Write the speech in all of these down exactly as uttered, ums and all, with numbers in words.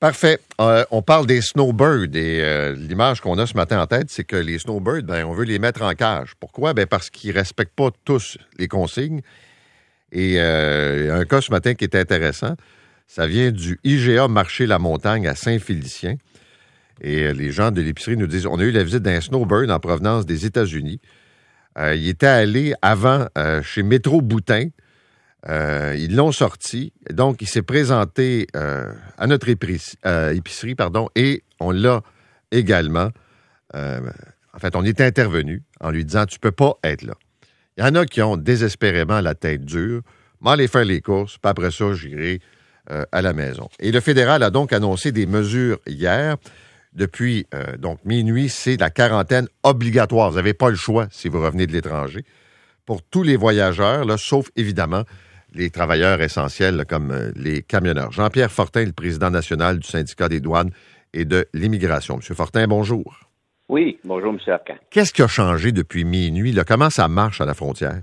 Parfait. Euh, on parle des snowbirds et euh, l'image qu'on a ce matin en tête, c'est que les snowbirds, ben, on veut les mettre en cage. Pourquoi? Ben, parce qu'ils ne respectent pas tous les consignes. Et euh, un cas ce matin qui est intéressant, ça vient du I G A Marché La Montagne à Saint-Félicien. Et euh, les gens de l'épicerie nous disent, on a eu la visite d'un snowbird en provenance des États-Unis. Euh, il était allé avant euh, chez Métro Boutin. Euh, ils l'ont sorti. Donc, il s'est présenté euh, à notre épicerie, euh, épicerie pardon, et on l'a également... Euh, en fait, on est intervenu en lui disant, tu peux pas être là. Il y en a qui ont désespérément la tête dure. M'en aller faire les courses, puis après ça, j'irai euh, à la maison. Et le fédéral a donc annoncé des mesures hier. Depuis euh, donc minuit, c'est la quarantaine obligatoire. Vous n'avez pas le choix si vous revenez de l'étranger. Pour tous les voyageurs, là, sauf évidemment les travailleurs essentiels là, comme euh, les camionneurs. Jean-Pierre Fortin, le président national du syndicat des douanes et de l'immigration. Monsieur Fortin, bonjour. Oui, bonjour, M. Arcan. Qu'est-ce qui a changé depuis minuit? Là? Comment ça marche à la frontière?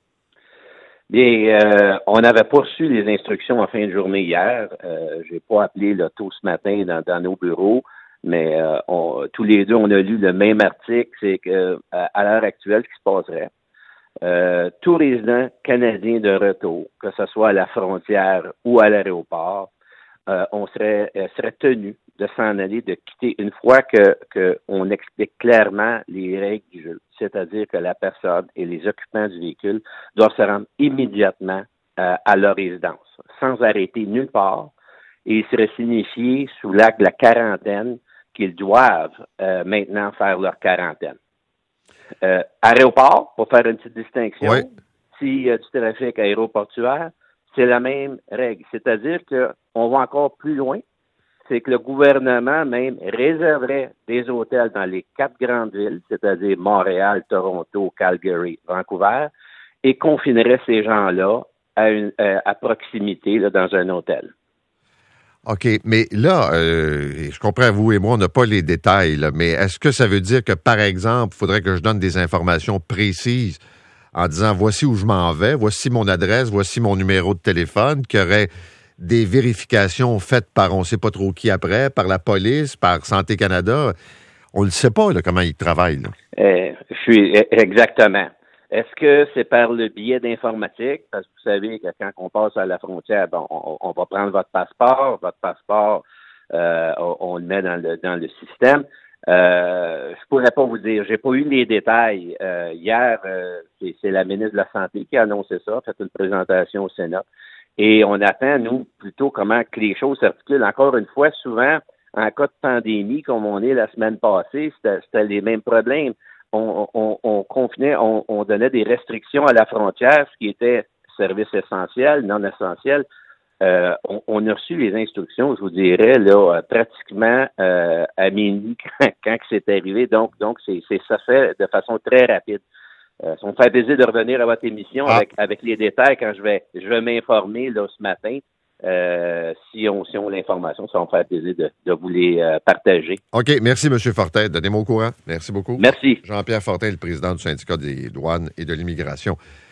Bien, euh, on n'avait pas reçu les instructions en fin de journée hier. Euh, j'ai pas appelé là, tôt ce matin dans, dans nos bureaux, mais euh, on, tous les deux, on a lu le même article. C'est que à, à l'heure actuelle, ce qui se passerait, euh, tout résident canadien de retour, que ce soit à la frontière ou à l'aéroport, euh, on serait, euh, serait tenu de s'en aller, de quitter une fois que, que on explique clairement les règles du jeu. C'est-à-dire que la personne et les occupants du véhicule doivent se rendre immédiatement euh, à leur résidence, sans arrêter nulle part, et il serait signifié sous l'acte de la quarantaine qu'ils doivent euh, maintenant faire leur quarantaine. Euh, aéroport, pour faire une petite distinction, oui. S'il y a du trafic aéroportuaire, c'est la même règle. C'est-à-dire qu'on va encore plus loin, c'est que le gouvernement même réserverait des hôtels dans les quatre grandes villes, c'est-à-dire Montréal, Toronto, Calgary, Vancouver, et confinerait ces gens-là à, une, euh, à proximité là, dans un hôtel. OK, mais là, euh, je comprends, vous et moi, on n'a pas les détails, là, mais est-ce que ça veut dire que, par exemple, il faudrait que je donne des informations précises en disant, voici où je m'en vais, voici mon adresse, voici mon numéro de téléphone, qu'il y aurait des vérifications faites par on ne sait pas trop qui après, par la police, par Santé Canada. On ne sait pas là, comment ils travaillent. Là. Euh, je suis exactement. Est-ce que c'est par le biais d'informatique? Parce que vous savez que quand on passe à la frontière, bon, on, on va prendre votre passeport. Votre passeport, euh, on, on le met dans le dans le système. Euh, je pourrais pas vous dire. J'ai pas eu les détails. Euh, hier, euh, c'est, c'est la ministre de la Santé qui a annoncé ça, fait une présentation au Sénat. Et on attend, nous, plutôt comment que les choses s'articulent. Encore une fois, souvent, en cas de pandémie, comme on est la semaine passée, c'était, c'était les mêmes problèmes. On, on, on confinait, on, on donnait des restrictions à la frontière, ce qui était service essentiel, non essentiel. Euh, on, on a reçu les instructions, je vous dirais, là, pratiquement euh, à minuit quand, quand c'est arrivé. Donc, donc c'est, c'est ça fait de façon très rapide. Euh, ça me fait plaisir de revenir à votre émission ah. avec, avec les détails quand je vais je vais m'informer là ce matin. Euh, si on si on l'information, ça va me faire plaisir de, de vous les euh, partager. OK, merci M. Fortin. Donnez-moi au courant. Merci beaucoup. Merci. Jean-Pierre Fortin, le président du syndicat des douanes et de l'immigration.